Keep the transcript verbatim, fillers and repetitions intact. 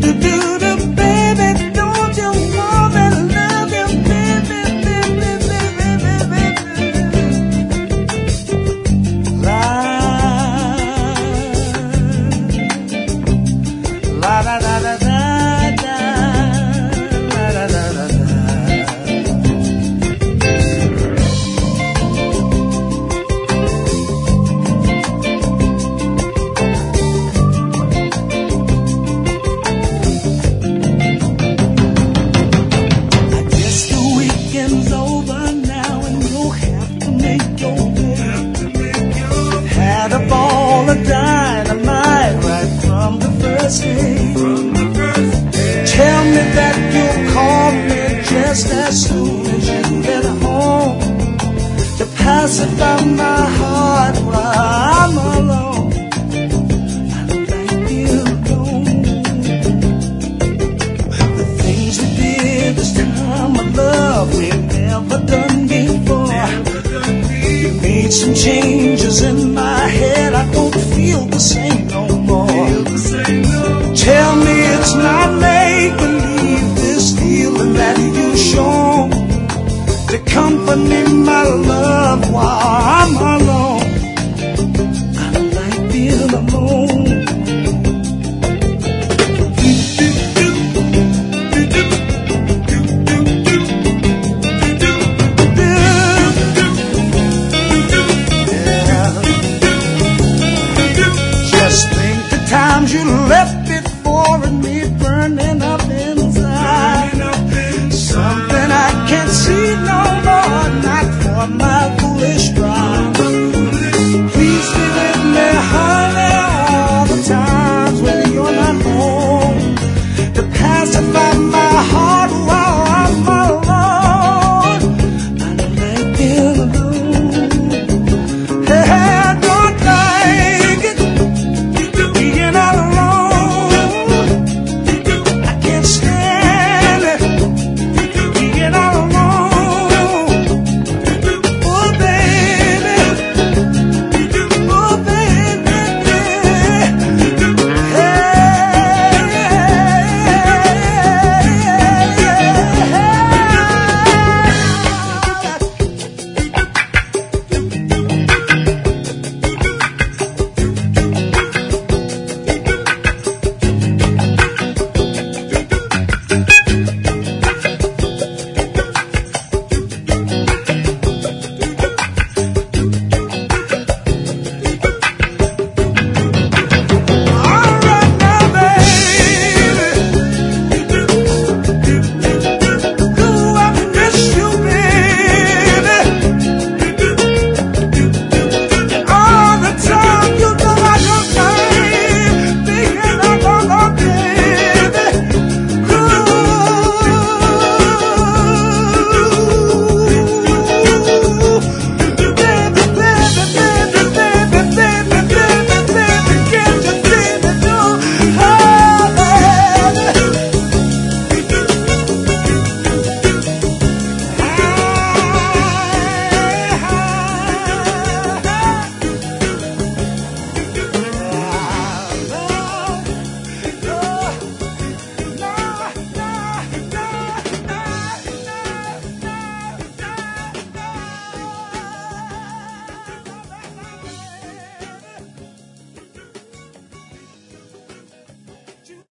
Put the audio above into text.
Tell me that you'll call me just as soon as you get home, to pacify my heart while I'm alone. I like you alone. The things we did this time of love we've never done before. You made some changes in my head, I don't feel the same no more. Tell me it's not make-believe, this feeling that you show to comfort me, my love, while I'm alone.